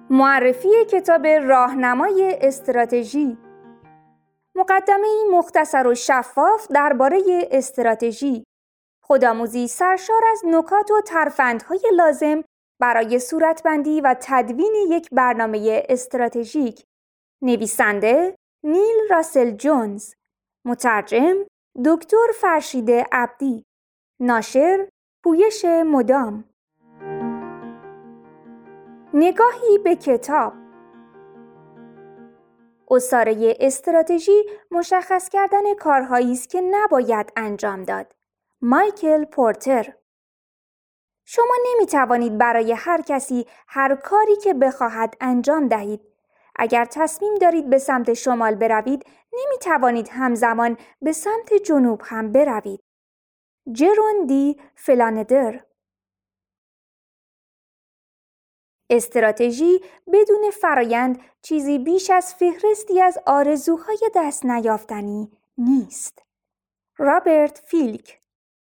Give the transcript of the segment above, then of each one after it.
معرفی کتاب راهنمای استراتژی. مقدمه‌ای مختصر و شفاف درباره استراتژی. خودآموزی سرشار از نکات و ترفندهای لازم برای صورتبندی و تدوین یک برنامه استراتژیک. نویسنده نیل راسل جونز. مترجم دکتر فرشید عبدی. ناشر پویش مدام. نگاهی به کتاب. اسطوره استراتژی مشخص کردن کارهایی است که نباید انجام داد. مایکل پورتر. شما نمی توانید برای هر کسی هر کاری که بخواهد انجام دهید. اگر تصمیم دارید به سمت شمال بروید، نمی توانید همزمان به سمت جنوب هم بروید. جرون دی فلانندر. استراتژی بدون فرایند چیزی بیش از فهرستی از آرزوهای دست نیافتنی نیست. رابرت فیلک.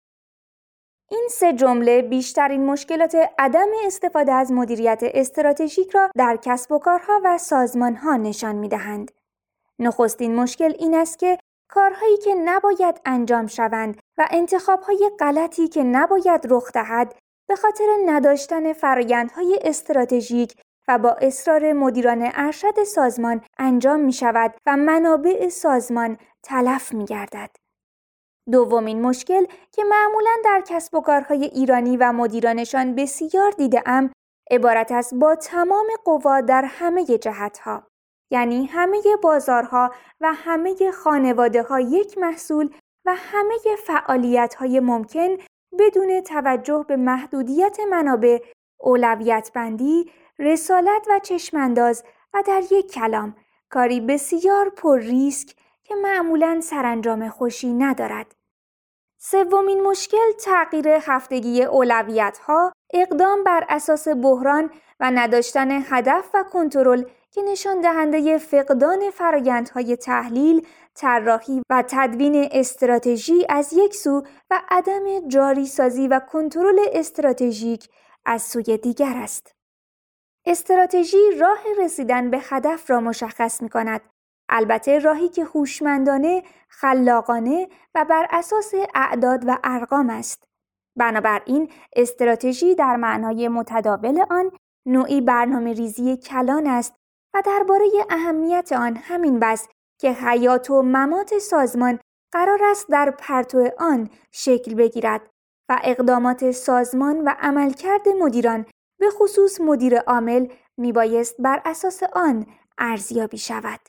این سه جمله بیشترین مشکلات عدم استفاده از مدیریت استراتژیک را در کسب و کارها و سازمانها نشان می‌دهند. نخستین مشکل این است که کارهایی که نباید انجام شوند و انتخاب‌های غلطی که نباید رخ دهد به خاطر نداشتن فرآیندهای استراتژیک و با اصرار مدیران ارشد سازمان انجام می شود و منابع سازمان تلف می گردد. دومین مشکل که معمولاً در کسب و کارهای ایرانی و مدیرانشان بسیار دیده‌ام عبارت است با تمام قوا در همه جهتها، یعنی همه بازارها و همه خانواده‌ها یک محصول و همه فعالیت‌های ممکن بدون توجه به محدودیت منابع، اولویت بندی، رسالت و چشمانداز و در یک کلام کاری بسیار پر ریسک که معمولاً سرانجام خوشی ندارد. سومین مشکل تغییر هفتگی اولویت‌ها، اقدام بر اساس بحران و نداشتن هدف و کنترل که نشان دهنده فقدان فرآیندهای تحلیل، طراحی و تدوین استراتژی از یک سو و عدم جاری سازی و کنترل استراتژیک از سوی دیگر است. استراتژی راه رسیدن به هدف را مشخص می‌کند، البته راهی که هوشمندانه، خلاقانه و بر اساس اعداد و ارقام است. بنابراین استراتژی در معنای متداول آن نوعی برنامه‌ریزی کلان است و درباره اهمیت آن همین بس که حیات و ممات سازمان قرار است در پرتو آن شکل بگیرد و اقدامات سازمان و عملکرد مدیران به خصوص مدیر عامل میبایست بر اساس آن ارزیابی شود.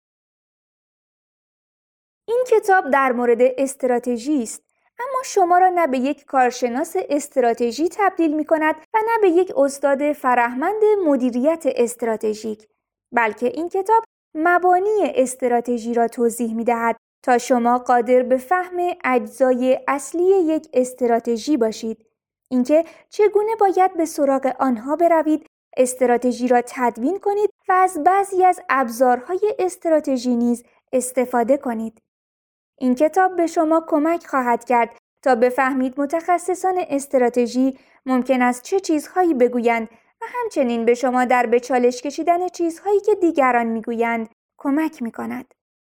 این کتاب در مورد استراتژی است، اما شما را نه به یک کارشناس استراتژی تبدیل می کند و نه به یک استاد فرهمند مدیریت استراتژیک، بلکه این کتاب مبانی استراتژی را توضیح می دهد تا شما قادر به فهم اجزای اصلی یک استراتژی باشید. اینکه چگونه باید به سراغ آنها بروید، استراتژی را تدوین کنید و از بعضی از ابزارهای استراتژی نیز استفاده کنید. این کتاب به شما کمک خواهد کرد تا بفهمید متخصصان استراتژی ممکن است چه چیزهایی بگویند و همچنین به شما در به چالش کشیدن چیزهایی که دیگران میگویند کمک میکند.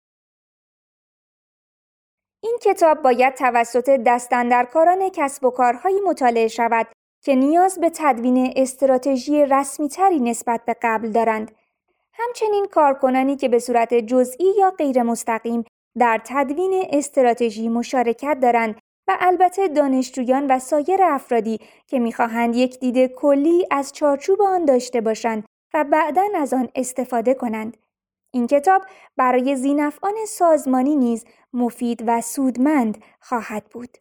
این کتاب باید توسط دستاندرکاران کسب و کارهایی مطالعه شود که نیاز به تدوین استراتژی رسمی‌تری نسبت به قبل دارند. همچنین کارکنانی که به صورت جزئی یا غیر مستقیم در تدوین استراتژی مشارکت دارند و البته دانشجویان و سایر افرادی که می‌خواهند یک دید کلی از چارچوب آن داشته باشند و بعداً از آن استفاده کنند. این کتاب برای ذی‌نفعان سازمانی نیز مفید و سودمند خواهد بود.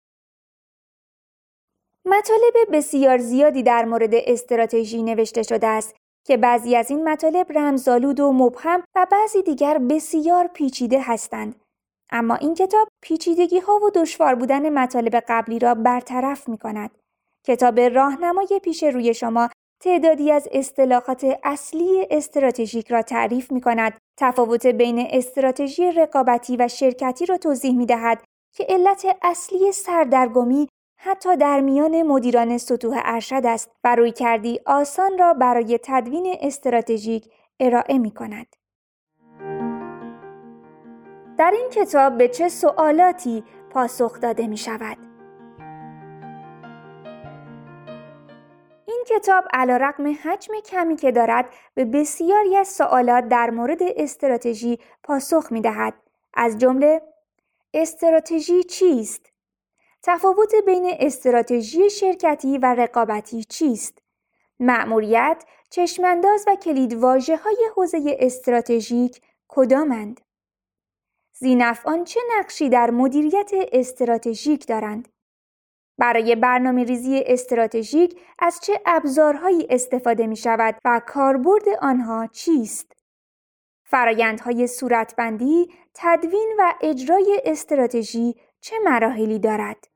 مطالب بسیار زیادی در مورد استراتژی نوشته شده است که بعضی از این مطالب رمزآلود و مبهم و بعضی دیگر بسیار پیچیده هستند. اما این کتاب پیچیدگی‌ها و دشوار بودن مطالب قبلی را برطرف می‌کند. کتاب راهنمای پیش روی شما تعدادی از اصطلاحات اصلی استراتژیک را تعریف می‌کند، تفاوت بین استراتژی رقابتی و شرکتی را توضیح می‌دهد که علت اصلی سردرگمی حتی در میان مدیران سطوح ارشد است و رویکردی آسان را برای تدوین استراتژیک ارائه می‌کند. در این کتاب به چه سوالاتی پاسخ داده می‌شود؟ این کتاب علیرغم حجم کمی که دارد به بسیاری از سوالات در مورد استراتژی پاسخ می‌دهد. از جمله استراتژی چیست؟ تفاوت بین استراتژی شرکتی و رقابتی چیست؟ مأموریت، چشمانداز و کلیدواژه‌های حوزه استراتژیک کدامند؟ ذی‌نفعان چه نقشی در مدیریت استراتژیک دارند؟ برای برنامه‌ریزی استراتژیک از چه ابزارهایی استفاده می‌شود و کاربرد آنها چیست؟ فرآیندهای صورتبندی، تدوین و اجرای استراتژی چه مراحلی دارد؟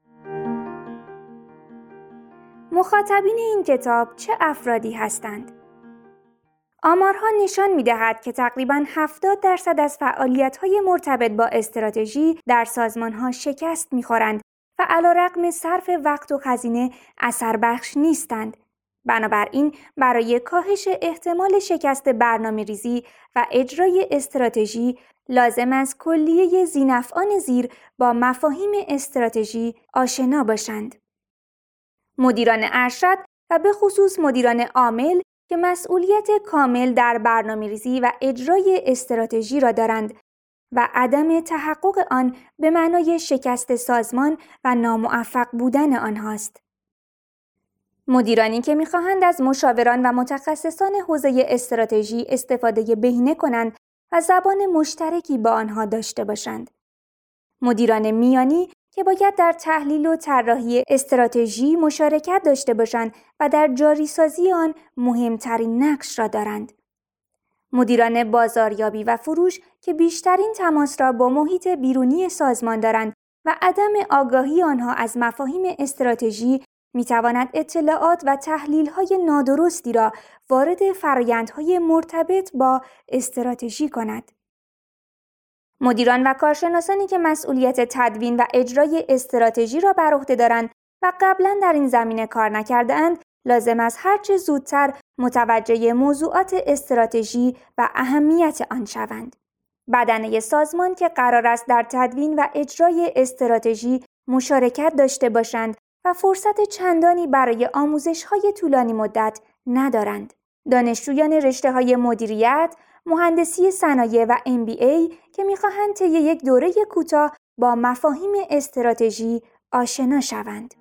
مخاطبین این کتاب چه افرادی هستند؟ آمارها نشان می‌دهد که تقریباً 70% از فعالیت‌های مرتبط با استراتژی در سازمان‌ها شکست می‌خورند و علیرغم صرف وقت و هزینه اثربخش نیستند. بنابراین برای کاهش احتمال شکست برنامه‌ریزی و اجرای استراتژی لازم است کلیه ذی‌نفعان زیر با مفاهیم استراتژی آشنا باشند. مدیران ارشد و به خصوص مدیران عامل که مسئولیت کامل در برنامه‌ریزی و اجرای استراتژی را دارند و عدم تحقق آن به معنای شکست سازمان و ناموفق بودن آنهاست. مدیرانی که می‌خواهند از مشاوران و متخصصان حوزه استراتژی استفاده بهینه کنند و زبان مشترکی با آنها داشته باشند. مدیران میانی که باید در تحلیل و طراحی استراتژی مشارکت داشته باشند و در جاریسازی آن مهمترین نقش را دارند. مدیران بازاریابی و فروش که بیشترین تماس را با محیط بیرونی سازمان دارند و عدم آگاهی آنها از مفاهیم استراتژی می‌تواند اطلاعات و تحلیل‌های نادرستی را وارد فرآیندهای مرتبط با استراتژی کند. مدیران و کارشناسانی که مسئولیت تدوین و اجرای استراتژی را بر عهده دارند و قبلا در این زمینه کار نکرده‌اند، لازم است هرچه زودتر متوجه موضوعات استراتژی و اهمیت آن شوند. بدنه سازمان که قرار است در تدوین و اجرای استراتژی مشارکت داشته باشند و فرصت چندانی برای آموزش‌های طولانی مدت ندارند. دانشجویان رشته‌های مدیریت، مهندسی صنایع و MBA که می‌خواهند طی یک دوره کوتاه با مفاهیم استراتژی آشنا شوند.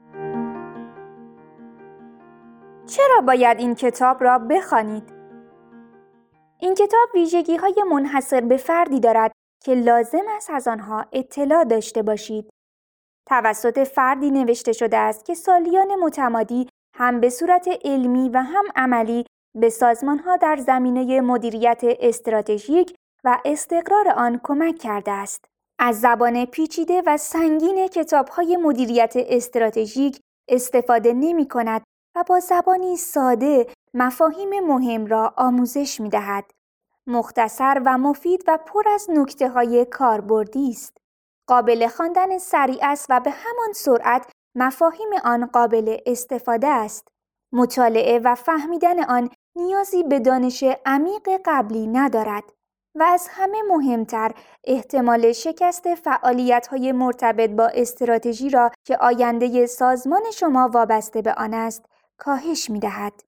چرا باید این کتاب را بخوانید؟ این کتاب ویژگی‌های منحصر به فردی دارد که لازم است از آنها اطلاع داشته باشید. توسط فردی نوشته شده است که سالیان متمادی هم به صورت علمی و هم عملی به سازمان‌ها در زمینه مدیریت استراتژیک و استقرار آن کمک کرده است. از زبان پیچیده و سنگین کتاب‌های مدیریت استراتژیک استفاده نمی‌کند و با زبانی ساده مفاهیم مهم را آموزش می‌دهد. مختصر و مفید و پر از نکته‌های کاربردی است. قابل خواندن سریع است و به همان سرعت مفاهیم آن قابل استفاده است. مطالعه و فهمیدن آن نیازی به دانش عمیق قبلی ندارد و از همه مهمتر احتمال شکست فعالیت‌های مرتبط با استراتژی را که آینده سازمان شما وابسته به آن است کاهش می‌دهد.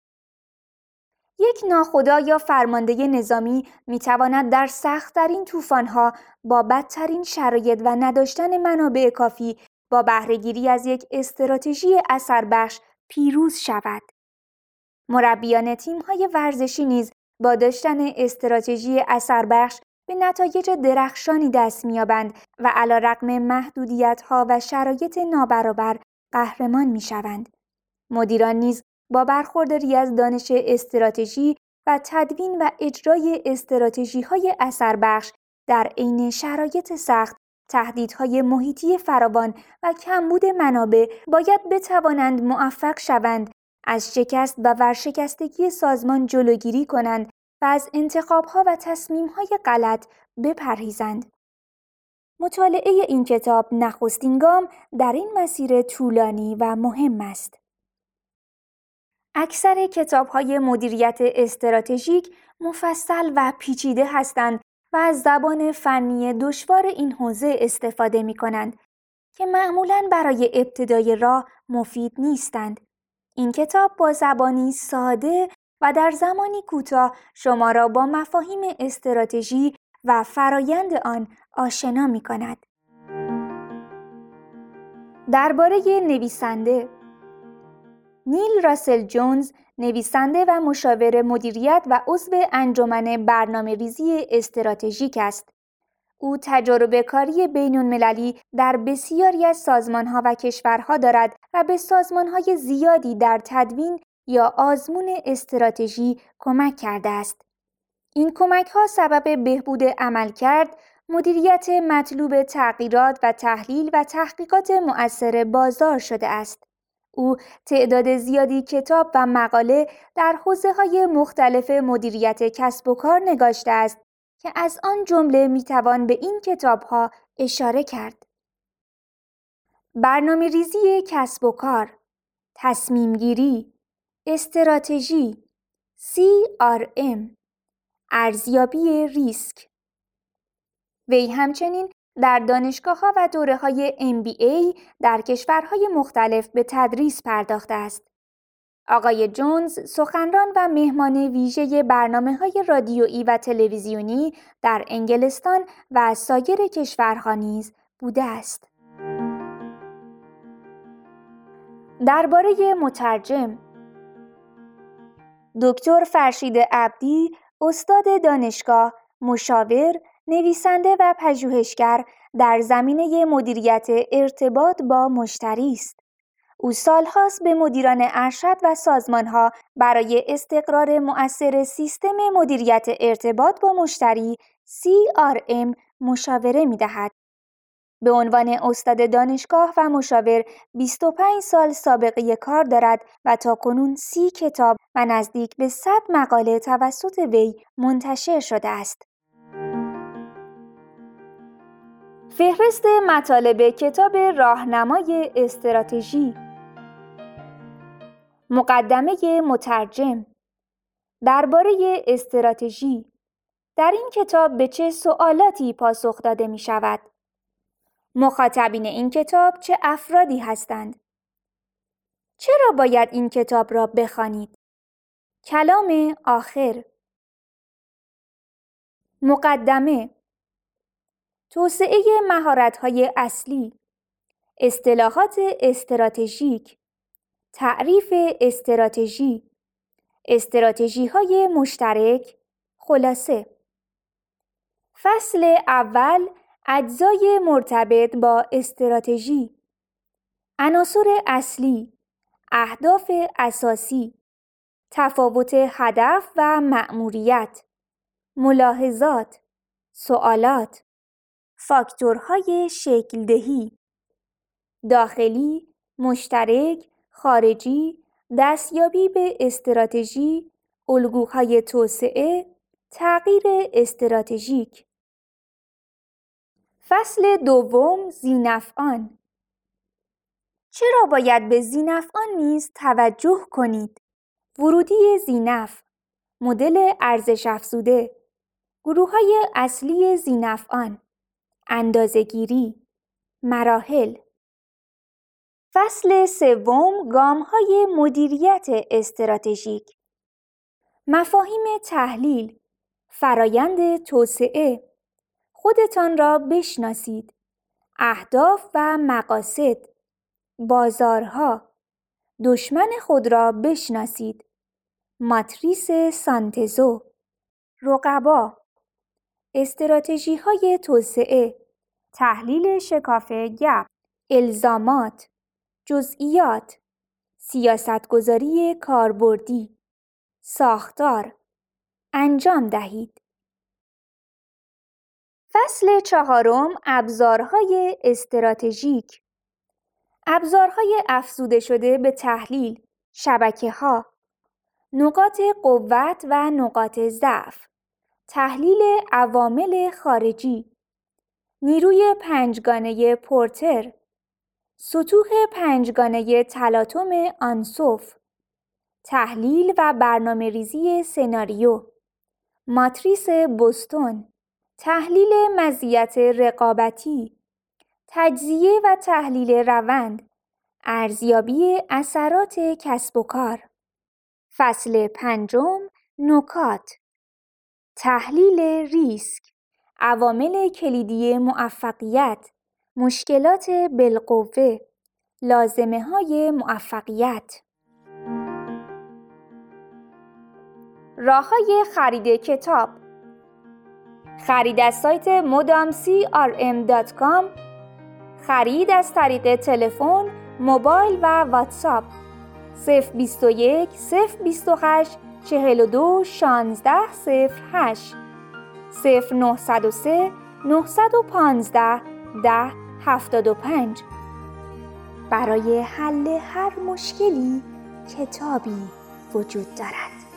یک ناخدا یا فرمانده نظامی می‌تواند در سخت‌ترین طوفان‌ها با بدترین شرایط و نداشتن منابع کافی با بهره‌گیری از یک استراتژی اثربخش پیروز شود. مربیان تیم‌های ورزشی نیز با داشتن استراتژی اثربخش به نتایج درخشانی دست می‌یابند و علیرغم محدودیت‌ها و شرایط نابرابر قهرمان می‌شوند. مدیران نیز با برخورداری از دانش استراتژی و تدوین و اجرای استراتژی‌های اثربخش در عین شرایط سخت، تهدیدهای محیطی فراوان و کمبود منابع باید بتوانند موفق شوند، از شکست و ورشکستگی سازمان جلوگیری کنند و از انتخاب‌ها و تصمیم‌های غلط بپرهیزند. مطالعه این کتاب نخستین گام در این مسیر طولانی و مهم است. اکثر کتاب‌های مدیریت استراتژیک مفصل و پیچیده هستند و از زبان فنی دشوار این حوزه استفاده می‌کنند که معمولاً برای ابتدای راه مفید نیستند. این کتاب با زبانی ساده و در زمانی کوتاه شما را با مفاهیم استراتژی و فرایند آن آشنا می‌کند. درباره نویسنده نیل راسل جونز، نویسنده و مشاور مدیریت و عضو انجمن برنامه‌ریزی استراتژیک است. او تجربه کاری بین‌المللی در بسیاری از سازمان‌ها و کشورها دارد و به سازمان‌های زیادی در تدوین یا آزمون استراتژی کمک کرده است. این کمک‌ها سبب بهبود عملکرد، مدیریت مطلوب تغییرات و تحلیل و تحقیقات مؤثر بازار شده است. او تعداد زیادی کتاب و مقاله در حوزه‌های مختلف مدیریت کسب و کار نگاشته است که از آن جمله میتوان به این کتاب‌ها اشاره کرد. برنامه‌ریزی کسب و کار، تصمیم‌گیری، استراتژی، CRM، ارزیابی ریسک. وی همچنین در دانشگاه‌ها و دوره‌های MBA در کشورهای مختلف به تدریس پرداخته است. آقای جونز سخنران و مهمان ویژه برنامه‌های رادیویی و تلویزیونی در انگلستان و سایر کشورها نیز بوده است. درباره مترجم، دکتر فرشید عبدی، استاد دانشگاه، مشاور، نویسنده و پژوهشگر در زمینه مدیریت ارتباط با مشتری است. او سالهاست به مدیران ارشد و سازمانها برای استقرار مؤثر سیستم مدیریت ارتباط با مشتری CRM مشاوره می‌دهد. به عنوان استاد دانشگاه و مشاور 25 سال سابقه کار دارد و تاکنون 30 کتاب و نزدیک به 100 مقاله توسط وی منتشر شده است. فهرست مطالب کتاب راهنمای استراتژی. مقدمه مترجم. درباره استراتژی، در این کتاب به چه سوالاتی پاسخ داده می شود؟ مخاطبین این کتاب چه افرادی هستند؟ چرا باید این کتاب را بخوانید؟ کلام آخر. مقدمه. توسعه مهارت‌های اصلی، اصطلاحات استراتژیک، تعریف استراتژی، استراتژی‌های مشترک، خلاصه. فصل اول، اجزای مرتبط با استراتژی، عناصر اصلی، اهداف اساسی، تفاوت هدف و مأموریت، ملاحظات، سوالات، فاکتورهای شکل‌دهی، داخلی، مشترک، خارجی، دستیابی به استراتژی، الگوهای توسعه، تغییر استراتژیک. فصل دوم، ذی‌نفعان. چرا باید به ذی‌نفعان نیز توجه کنید؟ ورودی ذی‌نفع، مدل ارزش افزوده، گروه‌های اصلی ذی‌نفعان، اندازه‌گیری، مراحل. فصل سوم، گام‌های مدیریت استراتژیک، مفاهیم تحلیل، فرایند توسعه، خودتان را بشناسید، اهداف و مقاصد، بازارها، دشمن خود را بشناسید، ماتریس سانتزو، رقبا، استراتژی‌های توسعه، تحلیل شکاف گپ، الزامات، جزئیات، سیاستگذاری کاربردی، ساختار، انجام دهید. فصل چهارم، ابزارهای استراتژیک، ابزارهای افزوده شده به تحلیل، شبکه‌ها، نقاط قوت و نقاط ضعف، تحلیل عوامل خارجی، نیروی پنجگانه پورتر، سطوح پنجگانه تلاطم آنسوف، تحلیل و برنامه‌ریزی سناریو، ماتریس بوستون، تحلیل مزیت رقابتی، تجزیه و تحلیل روند، ارزیابی اثرات کسب و کار. فصل 5 نکات، تحلیل ریسک، عوامل کلیدی موفقیت، مشکلات بالقوه، لازمه‌های موفقیت. راه‌های خرید کتاب: خرید از سایت modamcrm.com، خرید از طریق تلفن، موبایل و واتساپ 021 028 42 16 08 0903 915 10 75. برای حل هر مشکلی کتابی وجود دارد.